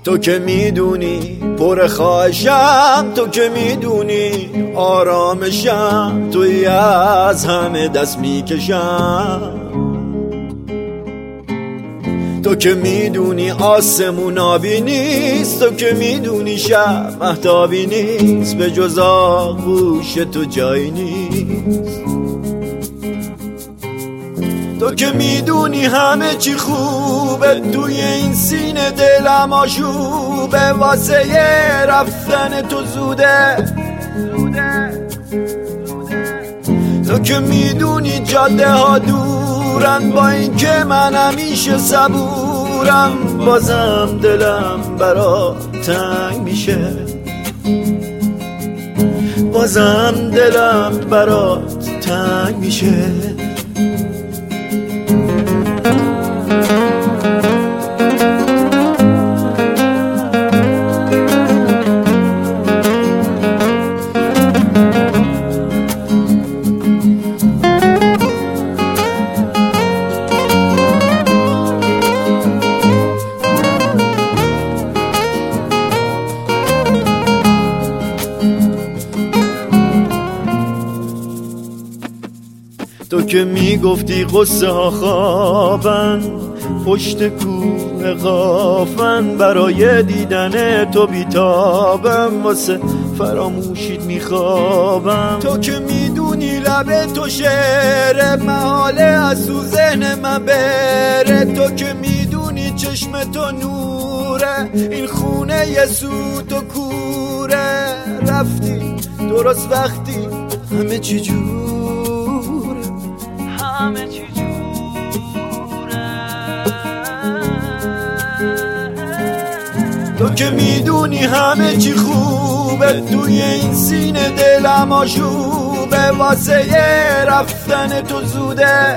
تو که میدونی پر خواهشم، تو که میدونی آرامشم، توی از همه دست میکشم. تو که میدونی آسمون آبی نیست، تو که میدونی شب مهتابی نیست، به جز آغوش تو جایی نیست. تو که میدونی همه چی خوبه، توی این سینه دلم آشوبه، واسه یه رفتن تو زوده. تو که میدونی جاده ها دورن، با این که من همیشه صبورم، بازم دلم برات تنگ میشه، بازم دلم برات تنگ میشه. تو که میگفتی قصه ها خوابن، پشت کوه قافن، برای دیدن تو بیتابم، واسه فراموشیت میخوابم. تو که میدونی لب تو شعر محاله از تو ذهن من بره، تو که میدونی چشم تو نوره، این خونه یه سوت و کوره. رفتی درست وقتی همه چی جوره، همه چی جوره. تو که میدونی همه چی خوبه، توی این سینه دلم آشوبه، واسه یه رفتن تو زوده.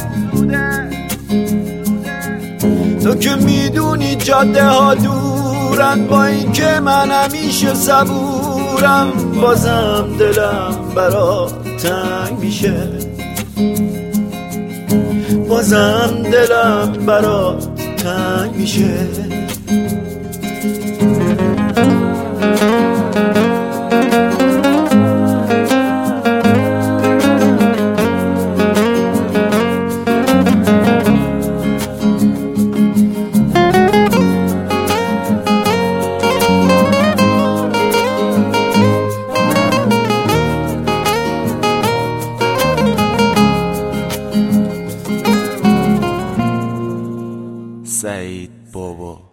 تو که میدونی جاده ها دورن، با این که من همیشه صبورم، بازم دلم برات تنگ میشه، بازم دلم برات تنگ میشه. سعید بابا.